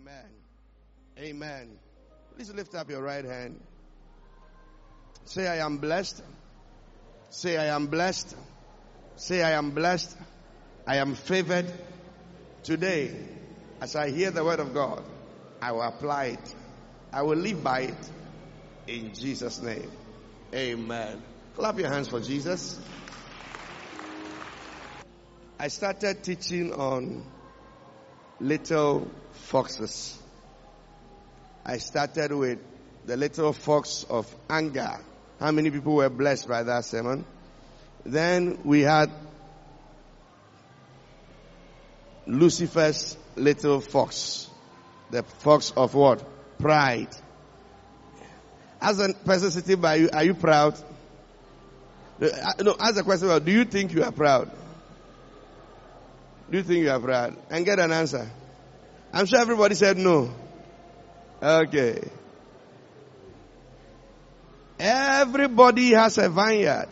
Amen. Amen. Please lift up your right hand. Say, I am blessed. Say, I am blessed. Say, I am blessed. I am favored. Today, as I hear the word of God, I will apply it. I will live by it. In Jesus' name. Amen. Clap your hands for Jesus. I started teaching on little foxes. I started with the little fox of anger. How many people were blessed by that sermon? Then we had Lucifer's little fox. The fox of what? Pride. As a person sitting by you, are you proud? No, ask the question, do you think you are proud? Do you think you are proud? And get an answer. I'm sure everybody said no. Okay. Everybody has a vineyard.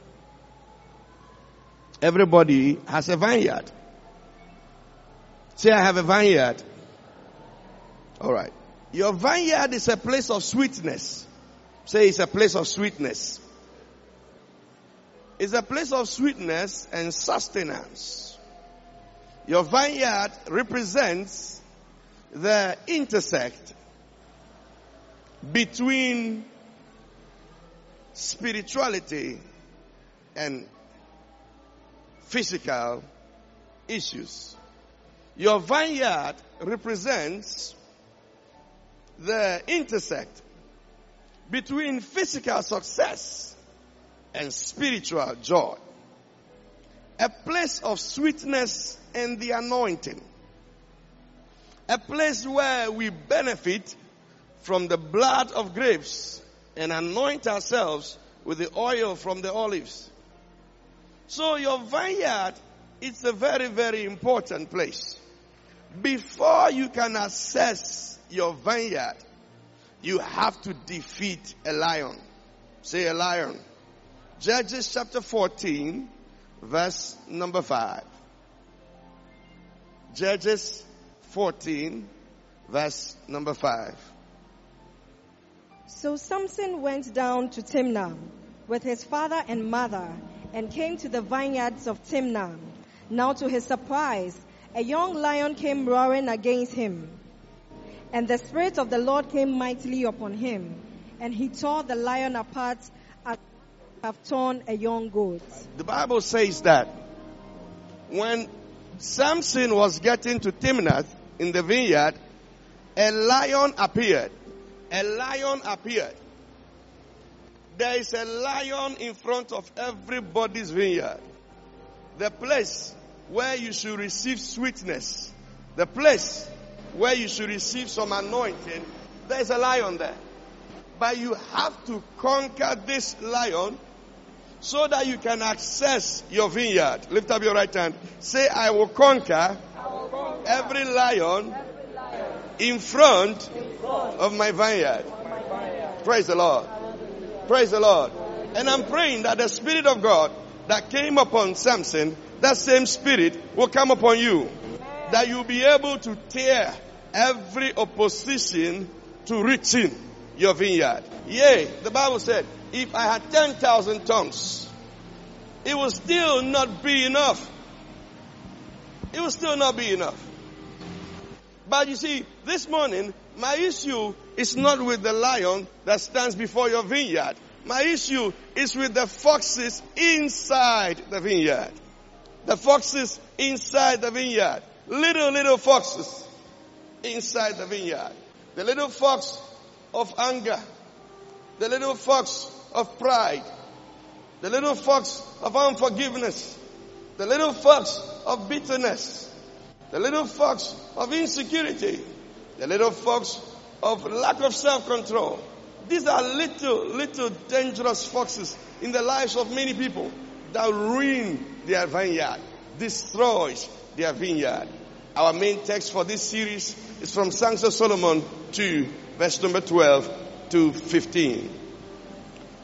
Everybody has a vineyard. Say, I have a vineyard. Alright. Your vineyard is a place of sweetness. Say, it's a place of sweetness. It's a place of sweetness and sustenance. Your vineyard represents the intersect between spirituality and physical issues. Your vineyard represents the intersect between physical success and spiritual joy. A place of sweetness and the anointing. A place where we benefit from the blood of grapes and anoint ourselves with the oil from the olives. So your vineyard is a very, very important place. Before you can access your vineyard, you have to defeat a lion. Say a lion. Judges chapter 14, verse number 5. Judges 14, verse number 5. So Samson went down to Timnah with his father and mother and came to the vineyards of Timnah. Now to his surprise, a young lion came roaring against him. And the Spirit of the Lord came mightily upon him. And he tore the lion apart as have torn a young goat. The Bible says that when Samson was getting to Timnath in the vineyard, a lion appeared. A lion appeared. There is a lion in front of everybody's vineyard. The place where you should receive sweetness. The place where you should receive some anointing. There is a lion there. But you have to conquer this lion so that you can access your vineyard. Lift up your right hand. Say, I will conquer every lion in front of my vineyard. Praise the Lord. Praise the Lord. And I'm praying that the Spirit of God that came upon Samson, that same Spirit will come upon you. That you'll be able to tear every opposition to reaching your vineyard. Yea, the Bible said, if I had 10,000 tongues, it will still not be enough. It will still not be enough. But you see, this morning, my issue is not with the lion that stands before your vineyard. My issue is with the foxes inside the vineyard. The foxes inside the vineyard. Little foxes inside the vineyard. The little fox of anger. The little fox of pride. The little fox of unforgiveness. The little fox of bitterness. The little fox of insecurity. The little fox of lack of self-control. These are little dangerous foxes in the lives of many people that ruin their vineyard, destroys their vineyard. Our main text for this series is from Songs of Solomon 2, verse number 12 to 15.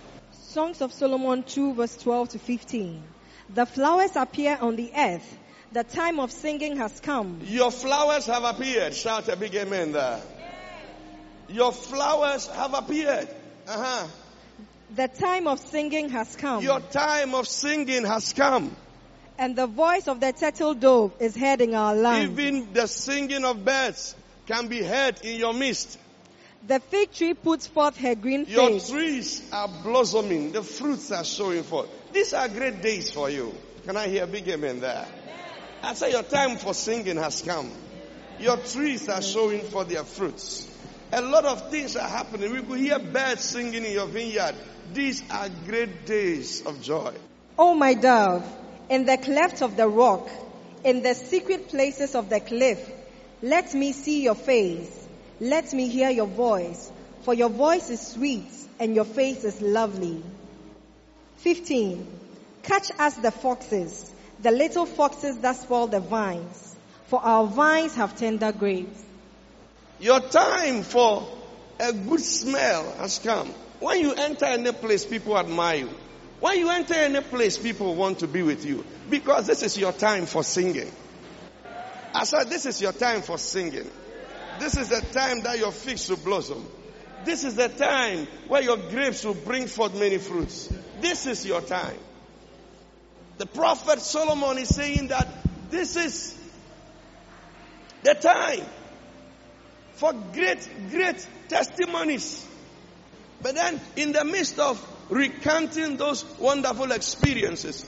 Songs of Solomon 2, verse 12 to 15. The flowers appear on the earth. The time of singing has come. Your flowers have appeared. Shout a big amen there. Your flowers have appeared. The time of singing has come. Your time of singing has come. And the voice of the turtle dove is heard in our land. Even the singing of birds can be heard in your midst. The fig tree puts forth her green Your figs. trees are blossoming. The fruits are showing forth. These are great days for you. Can I hear a big amen there? I say your time for singing has come. Your trees are showing for their fruits. A lot of things are happening. We could hear birds singing in your vineyard. These are great days of joy. Oh, my dove, in the cleft of the rock, in the secret places of the cliff, let me see your face. Let me hear your voice, for your voice is sweet and your face is lovely. 15. Catch us the foxes, the little foxes that spoil the vines, for our vines have tender grapes. Your time for a good smell has come. When you enter any place, people admire you. When you enter any place, people want to be with you. Because this is your time for singing. I said, this is your time for singing. This is the time that your figs will blossom. This is the time where your grapes will bring forth many fruits. This is your time. The prophet Solomon is saying that this is the time for great testimonies. But then in the midst of recanting those wonderful experiences,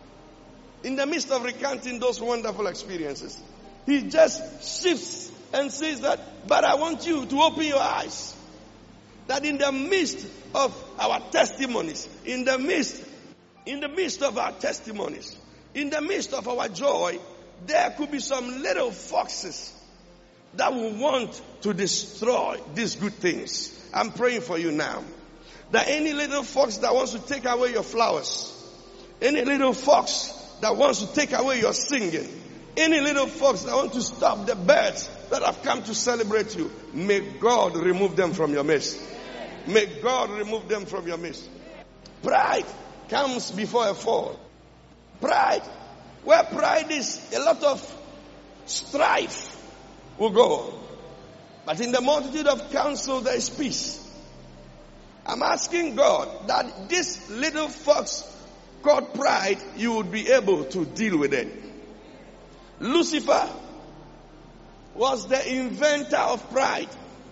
he just shifts and says that, but I want you to open your eyes. That in the midst of our testimonies, in the midst of our testimonies, in the midst of our joy, there could be some little foxes that will want to destroy these good things. I'm praying for you now. That any little fox that wants to take away your flowers, any little fox that wants to take away your singing, any little fox that wants to stop the birds that have come to celebrate you, may God remove them from your midst. May God remove them from your midst. Pride comes before a fall. Pride, where pride is, a lot of strife will go. But in the multitude of counsel, there is peace. I'm asking God that this little fox called pride, you would be able to deal with it. Lucifer was the inventor of pride.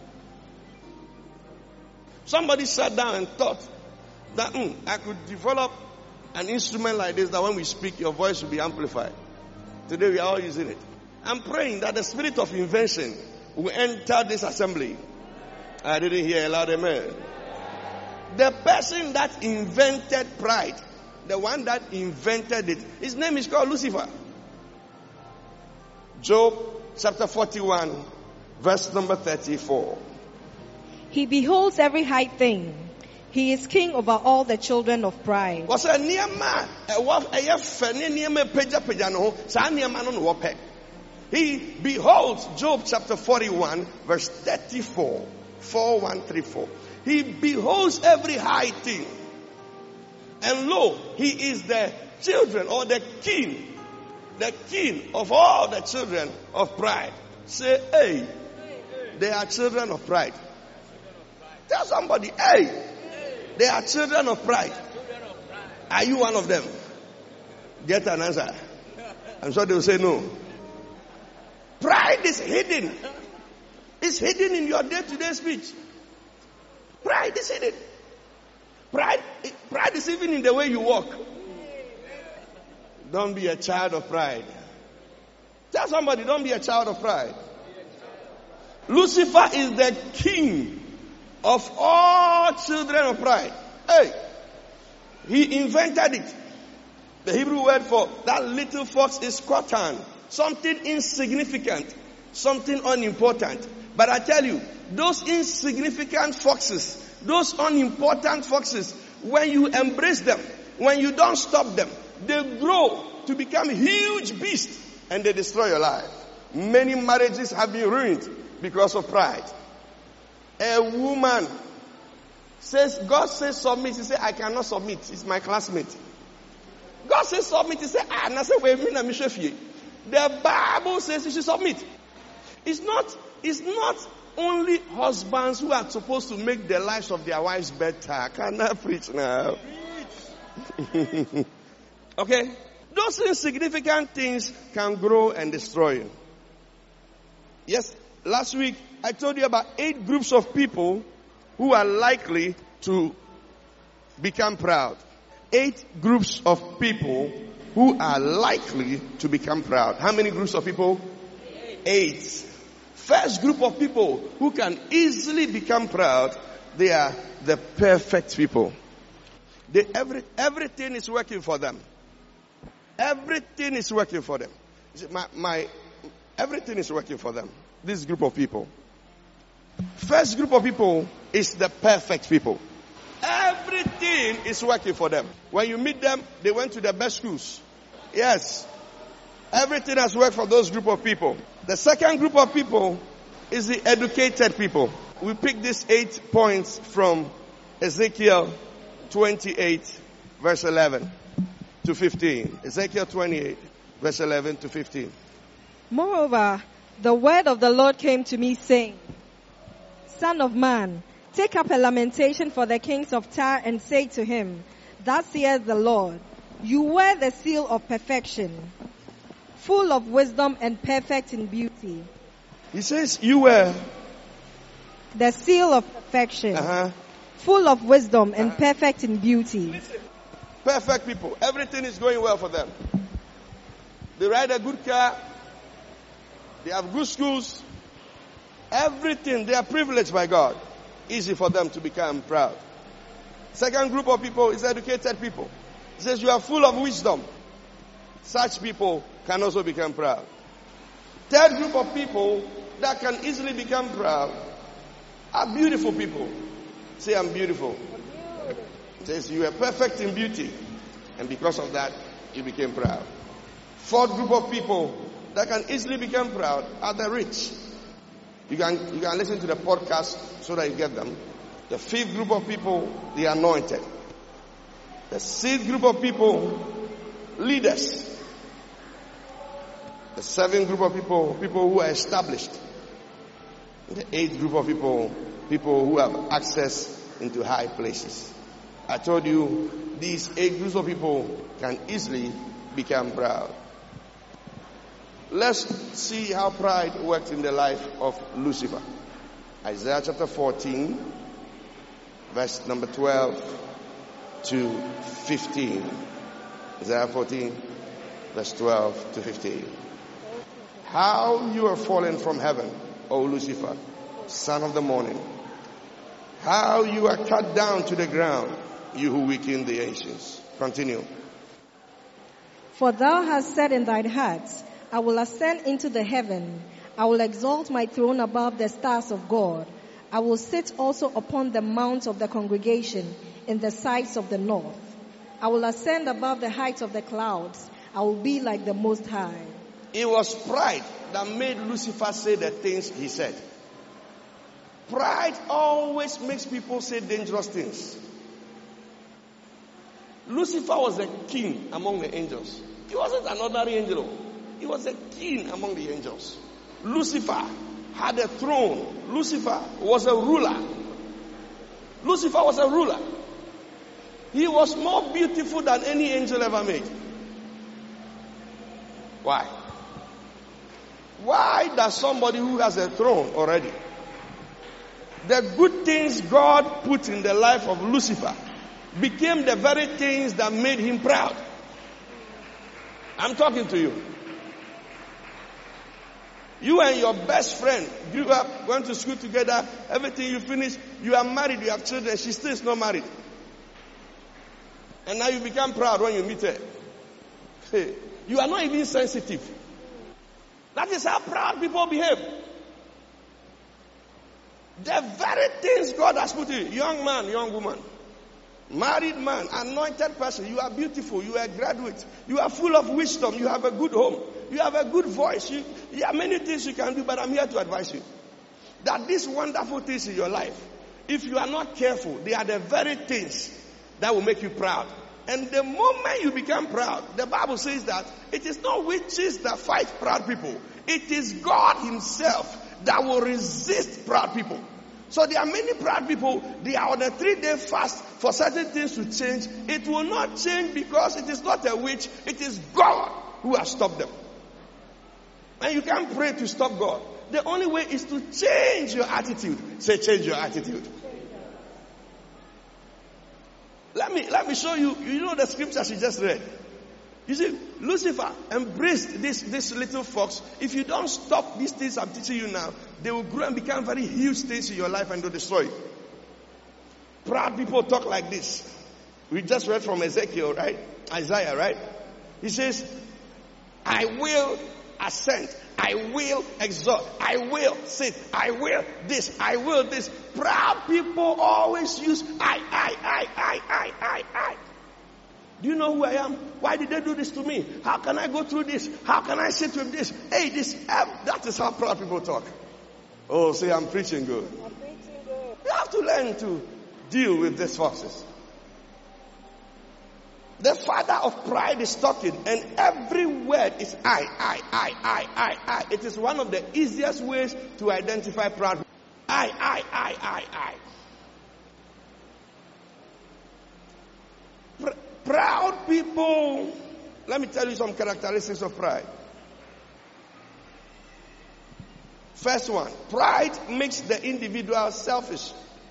Somebody sat down and thought that I could develop an instrument like this, that when we speak, your voice will be amplified. Today we are all using it. I'm praying that the spirit of invention will enter this assembly. I didn't hear a loud amen. The person that invented pride, the one that invented it, his name is called Lucifer. Job chapter 41, verse number 34. He beholds every high thing. He is king over all the children of pride. He beholds, Job chapter 41, verse 34. 4134. He beholds every high thing. And lo, he is the children or the king of all the children of pride. Say, hey, they are children of pride. Tell somebody, hey, they are children of pride. Are you one of them? Get an answer. I'm sure they will say no. Pride is hidden. It's hidden in your day-to-day speech. Pride is hidden. Pride is even in the way you walk. Don't be a child of pride. Tell somebody, don't be a child of pride. Lucifer is the king of all children of pride. Hey, he invented it. The Hebrew word for that little fox is kotan. Something insignificant, something unimportant. But I tell you, those insignificant foxes, those unimportant foxes, when you embrace them, when you don't stop them, they grow to become huge beasts and they destroy your life. Many marriages have been ruined because of pride. A woman says, God says submit. He says, I cannot submit. It's my classmate. God says submit. He says, The Bible says you should submit. It's not only husbands who are supposed to make the lives of their wives better. Can I preach now? Okay? Those insignificant things can grow and destroy you. Yes, last week I told you about 8 groups of people who are likely to become proud. 8 groups of people who are likely to become proud. How many groups of people? 8. First group of people who can easily become proud, they are the perfect people. Everything is working for them. Everything is working for them. Everything is working for them. This group of people. First group of people is the perfect people. Everything is working for them. When you meet them, they went to the best schools. Yes. Everything has worked for those group of people. The second group of people is the educated people. We picked these 8 points from Ezekiel 28, verse 11 to 15. Ezekiel 28, verse 11 to 15. Moreover, the word of the Lord came to me, saying, Son of man, take up a lamentation for the kings of Tyre and say to him, Thus saith the Lord, you wear the seal of perfection, full of wisdom and perfect in beauty. He says you wear the seal of perfection, full of wisdom and perfect in beauty. Listen, perfect people. Everything is going well for them. They ride a good car. They have good schools. Everything. They are privileged by God. Easy for them to become proud. Second group of people is educated people. He says you are full of wisdom. Such people can also become proud. Third group of people that can easily become proud are beautiful people. Say, I'm beautiful. He says you are perfect in beauty. And because of that, you became proud. Fourth group of people that can easily become proud are the rich. You can listen to the podcast so that you get them. The fifth group of people, the anointed. The sixth group of people, leaders. The seventh group of people who are established. The eighth group of people who have access into high places. I told you, these 8 groups of people can easily become proud. Let's see how pride worked in the life of Lucifer. Isaiah chapter 14, verse number 12 to 15. Isaiah 14, verse 12 to 15. How you are fallen from heaven, O Lucifer, son of the morning. How you are cut down to the ground, you who weaken the ancients. Continue. For thou hast said in thine heart, I will ascend into the heaven. I will exalt my throne above the stars of God. I will sit also upon the mount of the congregation in the sides of the north. I will ascend above the heights of the clouds. I will be like the Most High. It was pride that made Lucifer say the things he said. Pride always makes people say dangerous things. Lucifer was a king among the angels. He wasn't an ordinary angel. He was a king among the angels. Lucifer had a throne. Lucifer was a ruler. Lucifer was a ruler. He was more beautiful than any angel ever made. Why? Why does somebody who has a throne already, the good things God put in the life of Lucifer became the very things that made him proud? I'm talking to you. You and your best friend grew up, went to school together, everything you finished, you are married, you have children, she still is not married. And now you become proud when you meet her. Hey, you are not even sensitive. That is how proud people behave. The very things God has put in you, young man, young woman, married man, anointed person, you are beautiful, you are a graduate, you are full of wisdom, you have a good home, you have a good voice, there are many things you can do, but I'm here to advise you that these wonderful things in your life, if you are not careful, they are the very things that will make you proud And the moment you become proud, the Bible says that it is not witches that fight proud people. It is God himself that will resist proud people. So there are many proud people, they are on a 3-day fast for certain things to change. It will not change because it is not a witch, it is God who has stopped them. And you can't pray to stop God. The only way is to change your attitude. Say, change your attitude. Let me show you. You know the scriptures you just read. You see, Lucifer embraced this little fox. If you don't stop these things I'm teaching you now, they will grow and become very huge things in your life and will destroy you. Proud people talk like this. We just read from Ezekiel, right? Isaiah, right? He says, I will ascend. I will exalt. I will sit. I will this. I will this. Proud people always use I. Do you know who I am? Why did they do this to me? How can I go through this? How can I sit with this? Hey, that is how proud people talk. Oh, say I'm preaching good. I'm preaching good. You have to learn to deal with these forces. The father of pride is talking, and every word is I. It is one of the easiest ways to identify proud people. I. Proud people, let me tell you some characteristics of pride. First one, pride makes the individual selfish.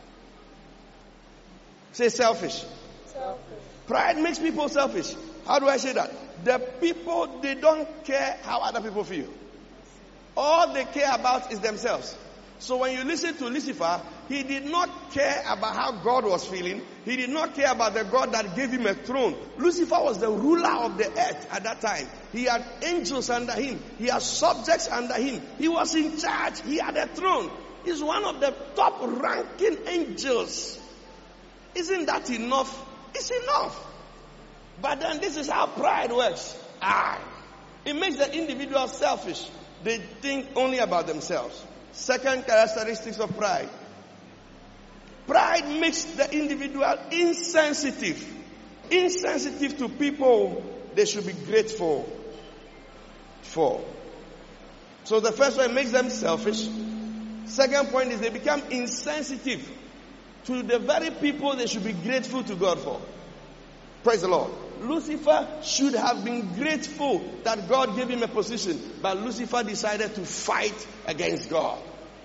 Say selfish. Selfish. Pride makes people selfish. How do I say that? The people, they don't care how other people feel. All they care about is themselves. So when you listen to Lucifer, he did not care about how God was feeling. He did not care about the God that gave him a throne. Lucifer was the ruler of the earth at that time. He had angels under him. He had subjects under him. He was in charge. He had a throne. He's one of the top ranking angels. Isn't that enough? It's enough. But then this is how pride works. It makes the individual selfish. They think only about themselves. Second characteristics of pride. Pride makes the individual insensitive. Insensitive to people they should be grateful for. So the first one makes them selfish. Second point is they become insensitive to the very people they should be grateful to God for. Praise the Lord. Lucifer should have been grateful that God gave him a position, but Lucifer decided to fight against God.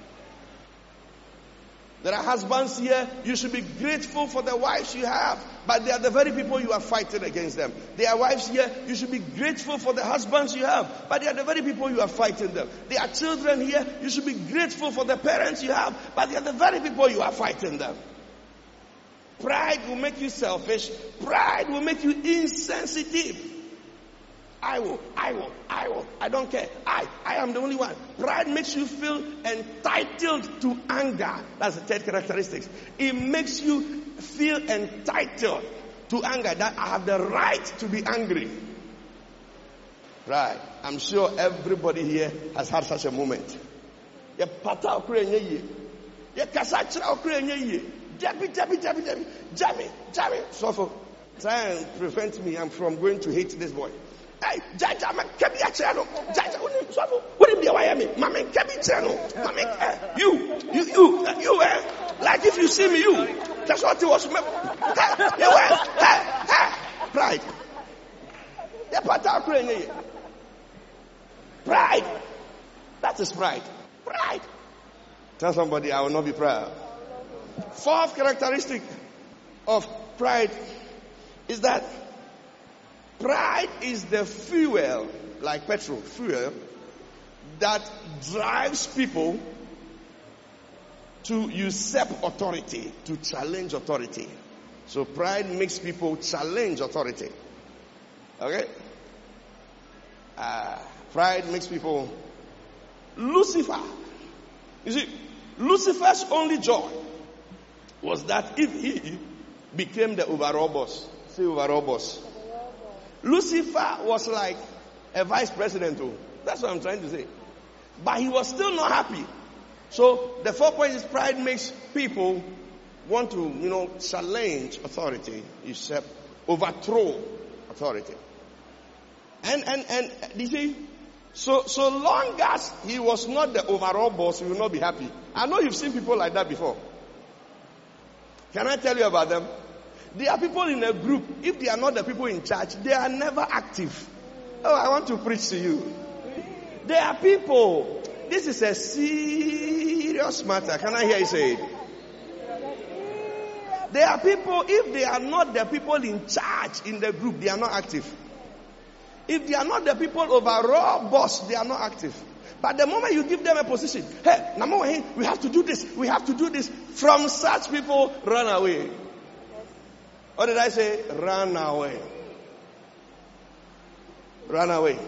There are husbands here, you should be grateful for the wives you have, but they are the very people you are fighting against them. There are wives here, you should be grateful for the husbands you have, but they are the very people you are fighting them. There are children here, you should be grateful for the parents you have, but they are the very people you are fighting them. Pride will make you selfish. Pride will make you insensitive. I will. I don't care. I am the only one. Pride makes you feel entitled to anger. That's the third characteristic. It makes you feel entitled to anger. That I have the right to be angry. Right. I'm sure everybody here has had such a moment. Jabby. So try and prevent me. I'm from going to hate this boy. Hey, Jaja, man, kebi achano. Jaja, what if you are me? Mama, kebi achano. Mama, you, like if you see me, you. That's what it was. Pride. Pride. That is pride. Pride. Tell somebody, I will not be proud. Fourth characteristic of pride is that pride is the fuel, like petrol, fuel, that drives people to usurp authority, to challenge authority. So pride makes people challenge authority. Okay? Pride makes people... Lucifer. You see, Lucifer's only joy was that if he became the overall boss. Say overall boss. Lucifer was like a vice president. That's what I'm trying to say. But he was still not happy. So the 4 point is pride makes people want to, challenge authority, usurp overthrow authority. And you see, so long as he was not the overall boss, he will not be happy. I know you've seen people like that before. Can I tell you about them? There are people in a group, if they are not the people in charge, they are never active. Oh, I want to preach to you. There are people, this is a serious matter. Can I hear you say it? There are people, if they are not the people in charge in the group, they are not active. If they are not the people overall boss, they are not active. But the moment you give them a position, hey, we have to do this, we have to do this. From such people, run away. What did I say? Run away. Run away.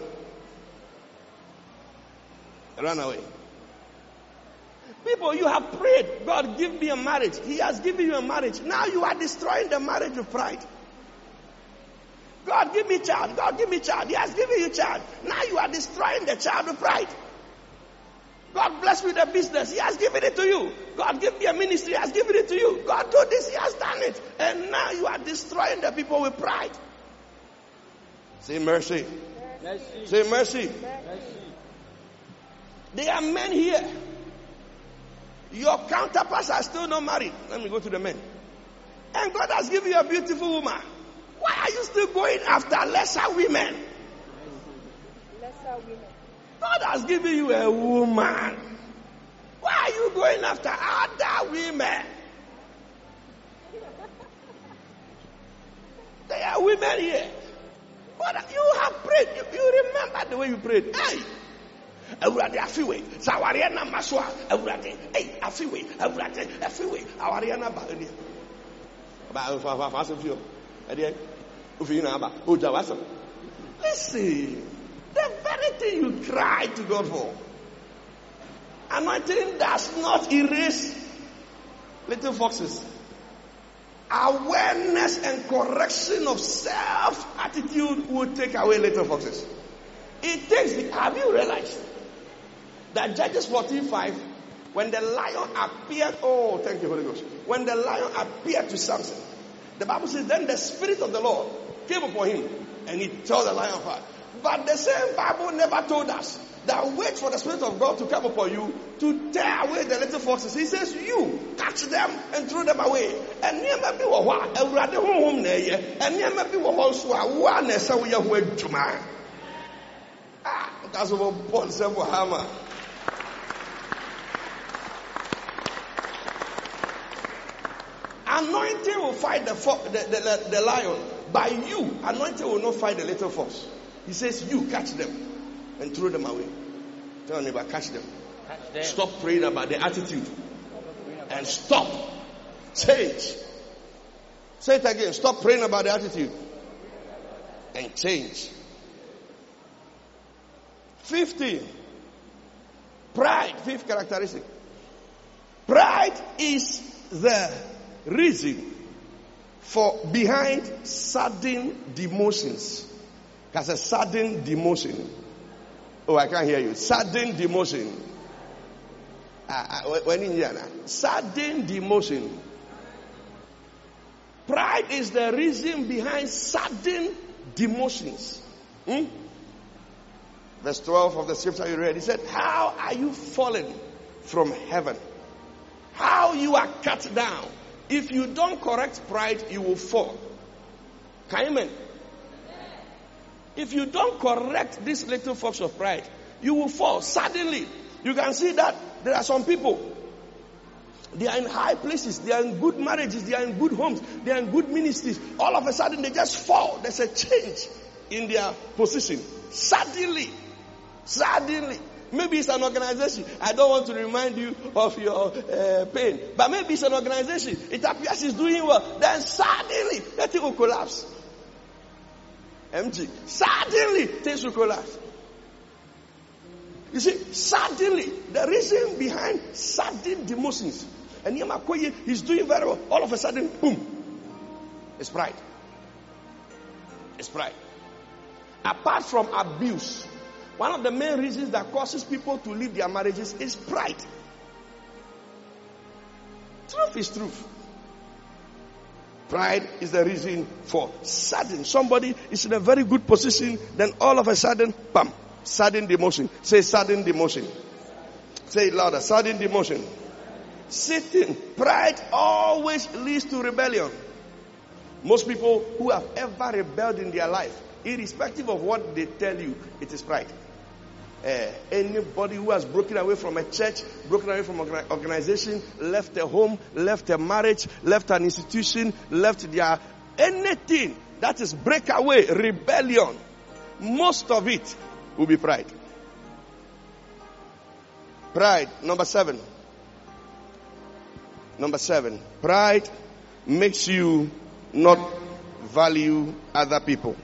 Run away. People, you have prayed, God give me a marriage. He has given you a marriage. Now you are destroying the marriage of pride. God give me child. God give me child. He has given you child. Now you are destroying the child of pride. God bless me with a business. He has given it to you. God give me a ministry. He has given it to you. God do this. He has done it. And now you are destroying the people with pride. Say mercy. Mercy. Say mercy. Mercy. There are men here. Your counterparts are still not married. Let me go to the men. And God has given you a beautiful woman. Why are you still going after lesser women? Lesser women. God has given you a woman. Why are you going after other women? There are women here. But you have prayed. You remember the way you prayed. Hey! Everybody, afiwe. Sawariana maswa. Everybody, hey, afiwe. Everybody, afiwe. Awariana ba. Listen, the very thing you cry to God for, anointing does not erase little foxes. Awareness and correction of self-attitude will take away little foxes. It takes have you realized that Judges 14:5, when the lion appeared, oh, thank you, Holy Ghost. When the lion appeared to Samson, the Bible says, then the Spirit of the Lord came upon him, and he tore the lion apart. But the same Bible never told us that wait for the Spirit of God to come upon you to tear away the little foxes. He says, you catch them and throw them away. And near maybe what every home there, and near maybe what also one is so we are with Juma. That's what Paul said for Hammer. Anointing will fight the lion. By you, anointing will not fight the little fox. He says, you catch them and throw them away. Tell your neighbor, catch them. Stop praying about the attitude. And stop. Change. Say it again. Stop praying about the attitude. And change. 15. Pride. Fifth characteristic. Pride is the reason for behind sudden demotions. That's a sudden demotion. Oh, I can't hear you. Sudden demotion. When in Indiana, sudden demotion. Pride is the reason behind sudden demotions. Verse 12 of the scripture you read, he said, how are you fallen from heaven? How you are cut down. If you don't correct pride, you will fall. Amen. If you don't correct this little fox of pride, you will fall. Suddenly, you can see that there are some people, they are in high places, they are in good marriages, they are in good homes, they are in good ministries. All of a sudden, they just fall. There's a change in their position. Suddenly. Maybe it's an organization. I don't want to remind you of your pain. But maybe it's an organization. It appears it's doing well. Then suddenly, the thing will collapse. MG. Suddenly, things will collapse. You see, suddenly, the reason behind sudden demotions. And Yamakoye, he's doing very well. All of a sudden, boom. It's pride. It's pride. Apart from abuse, one of the main reasons that causes people to leave their marriages is pride. Truth is truth. Pride is the reason for sudden. Somebody is in a very good position, then all of a sudden, bam, sudden demotion. Say sudden demotion. Say it louder. Sudden demotion. Sitting. Pride always leads to rebellion. Most people who have ever rebelled in their life, irrespective of what they tell you, it is pride. Anybody who has broken away from a church, broken away from an organization, left a home, left a marriage, left an institution, left their anything that is breakaway, rebellion, most of it will be pride. Pride, number 7. Number 7. Pride makes you not value other people.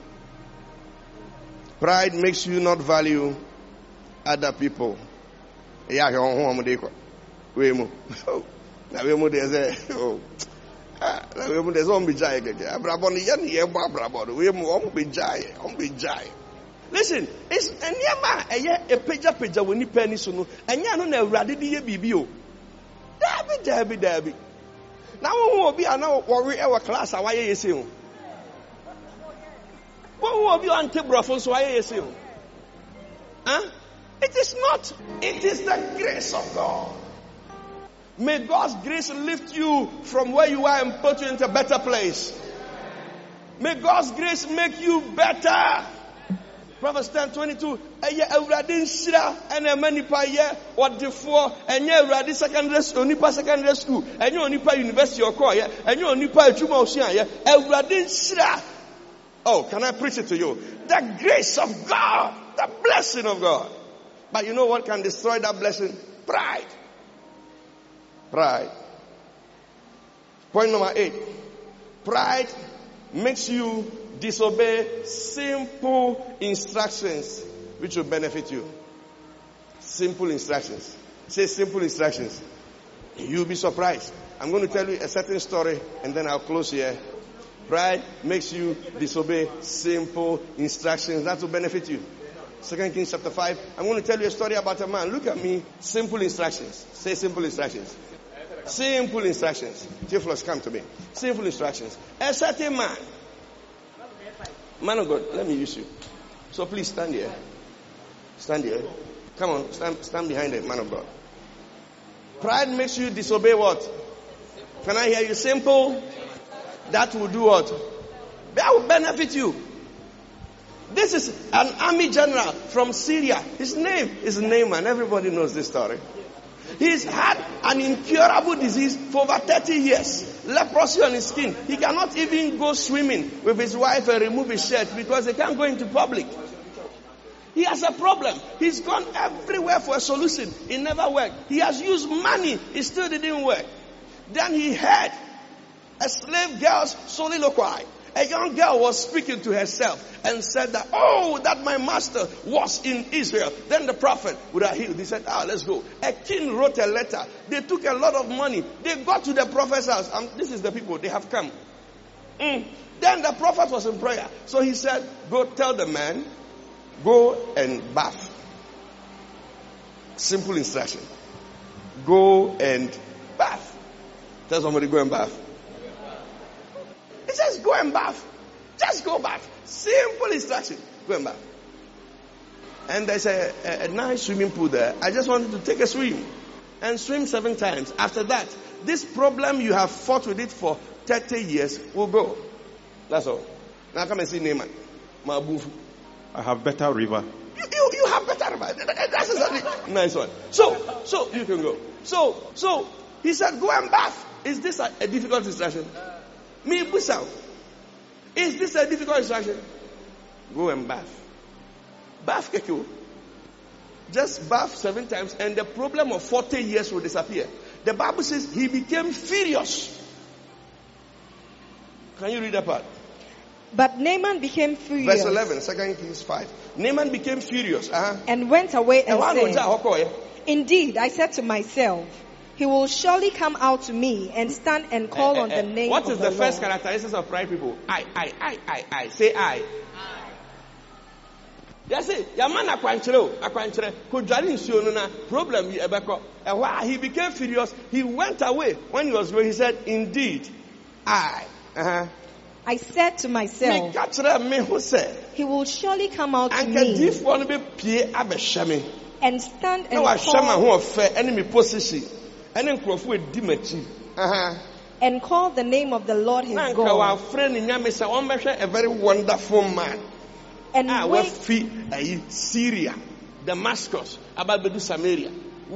Pride makes you not value other people. Yeah, we move. Now we move there. Oh, now we move there. On be jai again. Abraboni yani yeba abraboni. We move on be jai. On be jai. Listen, it's a peja when you penny sunu. And ya no na urade di ye bibio. Dabi. Now we will be now worry our class. Why you say? What will be on table for so why you say? Huh? It is not. It is the grace of God. May God's grace lift you from where you are and put you into a better place. May God's grace make you better. Proverbs 10:22. Eye awurade nhyira ena manipa ye odefo enye awurade secondary school onipa secondary school enye onipa university okoye enye onipa adwuma osua ye awurade nhyira. Oh, can I preach it to you? The grace of God, the blessing of God. But you know what can destroy that blessing? Pride. Pride. Point number 8. Pride makes you disobey simple instructions which will benefit you. Simple instructions. Say simple instructions. You'll be surprised. I'm going to tell you a certain story and then I'll close here. Pride makes you disobey simple instructions that will benefit you. 2 Kings chapter 5. I'm going to tell you a story about a man. Look at me. Simple instructions. Say simple instructions. Simple instructions. Theophilus, come to me. Simple instructions. A certain man. Man of God, let me use you. So please stand here. Stand here. Come on, stand behind the man of God. Pride makes you disobey what? Can I hear you? Simple. That will do what? That will benefit you. This is an army general from Syria. His name is Naaman. Everybody knows this story. He's had an incurable disease for over 30 years. Leprosy on his skin. He cannot even go swimming with his wife and remove his shirt because they can't go into public. He has a problem. He's gone everywhere for a solution. It never worked. He has used money. It still didn't work. Then he heard a slave girl's soliloquy. A young girl was speaking to herself and said that, oh, that my master was in Israel. Then the prophet would have healed. He said, let's go. A king wrote a letter. They took a lot of money. They got to the prophet's house. This is the people. They have come. Then the prophet was in prayer. So he said, go tell the man, go and bath. Simple instruction. Go and bath. Tell somebody, go and bath. He says, go and bath. Just go bath. Simple instruction. Go and bath. And there's a nice swimming pool there. I just wanted to take a swim. And swim 7 times. After that, this problem you have fought with it for 30 years will go. That's all. Now come and see Naaman. I have better river. You have better river. That's a nice one. So you can go. So he said, go and bath. Is this a difficult instruction? Me Busau. Is this a difficult instruction? Go and bath. Bath kekyo. Just bath 7 times and the problem of 40 years will disappear. The Bible says he became furious. Can you read that part? But Naaman became furious. Verse 11, 2 Kings 5. Naaman became furious. And went away and said, indeed, I said to myself, he will surely come out to me and stand and call on the name of the Lord. What is the first characteristic of pride people? I. Say I. Yes, say, Yamana Quanchero, Kujari Sionuna, problem Ebeko. And he became furious. He went away. When he was away, he said, indeed, I. I said to myself, he will surely come out to me and stand and call the name of the Lord his God. A very wonderful man. And Syria, Damascus, Ababedu Samaria.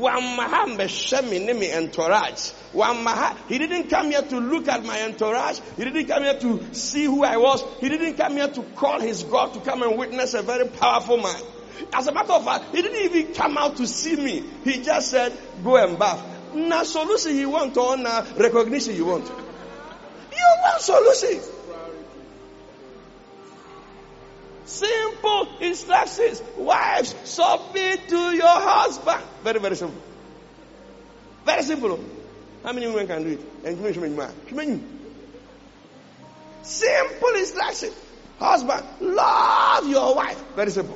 He didn't come here to look at my entourage. He didn't come here to see who I was. He didn't come here to call his God to come and witness a very powerful man. As a matter of fact, he didn't even come out to see me. He just said, go and bath. Now solution you want or now recognition you want? You want solution. Simple instructions. Wives, submit to your husband. Very, very simple. Very simple. How many women can do it? Simple instruction. Husband, love your wife. Very simple.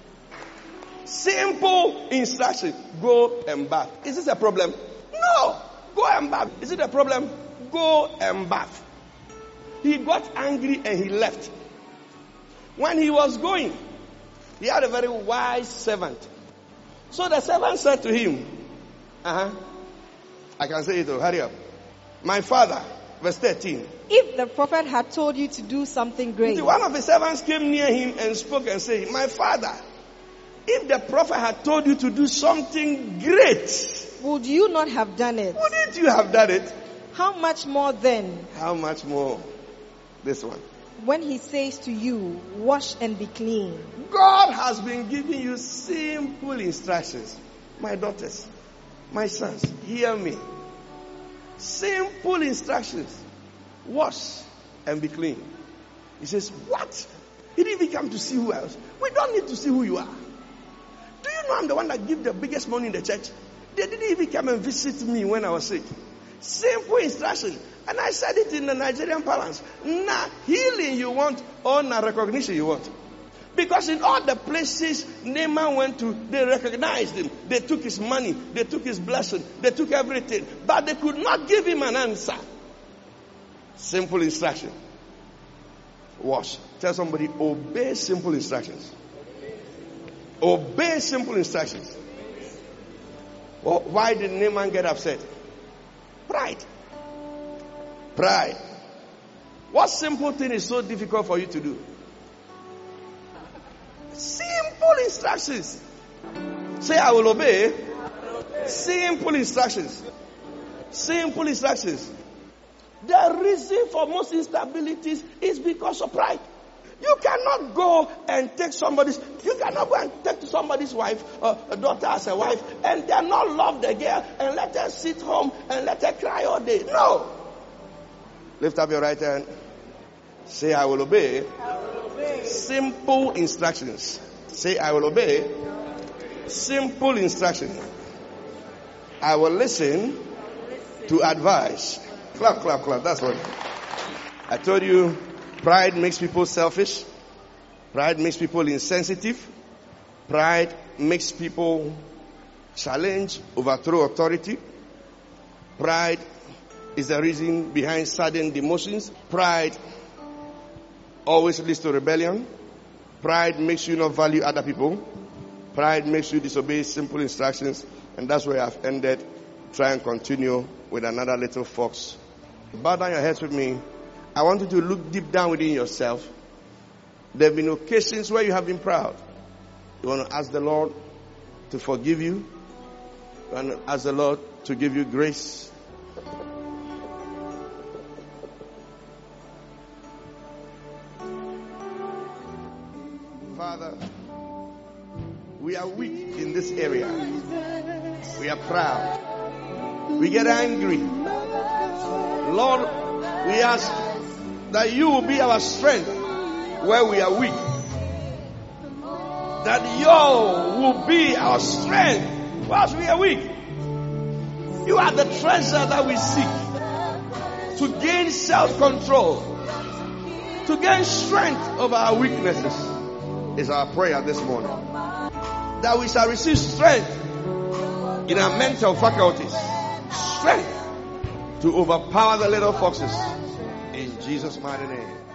Simple instruction. Go and bath. Is this a problem? No. Go and bath. Is it a problem? Go and bath. He got angry and he left. When he was going, he had a very wise servant. So the servant said to him, I can say it, hurry up. My father, verse 13. If the prophet had told you to do something great. One of the servants came near him and spoke and said, my father, if the prophet had told you to do something great, would you not have done it? Wouldn't you have done it? How much more then? How much more? This one. When he says to you, wash and be clean. God has been giving you simple instructions. My daughters, my sons, hear me. Simple instructions. Wash and be clean. He says, what? He didn't even come to see who else. We don't need to see who you are. Do you know I'm the one that gives the biggest money in the church? They didn't even come and visit me when I was sick. Simple instruction. And I said it in the Nigerian parlance. Now, healing you want or now recognition you want. Because in all the places Naaman went to, they recognized him. They took his money. They took his blessing. They took everything. But they could not give him an answer. Simple instruction. Wash. Tell somebody, obey simple instructions. Obey simple instructions. Well, why did Naaman get upset? Pride. Pride. What simple thing is so difficult for you to do? Simple instructions. Say, I will obey. Simple instructions. Simple instructions. The reason for most instabilities is because of pride. You cannot go and take somebody's wife or a daughter as a wife and then not love the girl and let her sit home and let her cry all day. No. Lift up your right hand. Say, I will obey. I will obey. Simple instructions. Say, I will obey. Simple instructions. I will listen to advice. Clap, clap, clap. That's what. I told you, pride makes people selfish. Pride makes people insensitive. Pride makes people challenge, overthrow authority. Pride is the reason behind sudden demotions. Pride always leads to rebellion. Pride makes you not value other people. Pride makes you disobey simple instructions. And that's where I've ended. Try and continue with another little fox. Bow down your heads with me. I want you to look deep down within yourself. There have been occasions where you have been proud. You want to ask the Lord to forgive you. You want to ask the Lord to give you grace. Father, we are weak in this area. We are proud. We get angry. Lord, we ask that you will be our strength where we are weak. That you will be our strength whilst we are weak. You are the treasure that we seek to gain self-control, to gain strength over our weaknesses. Is our prayer this morning. That we shall receive strength in our mental faculties. Strength to overpower the little foxes In Jesus' mighty name.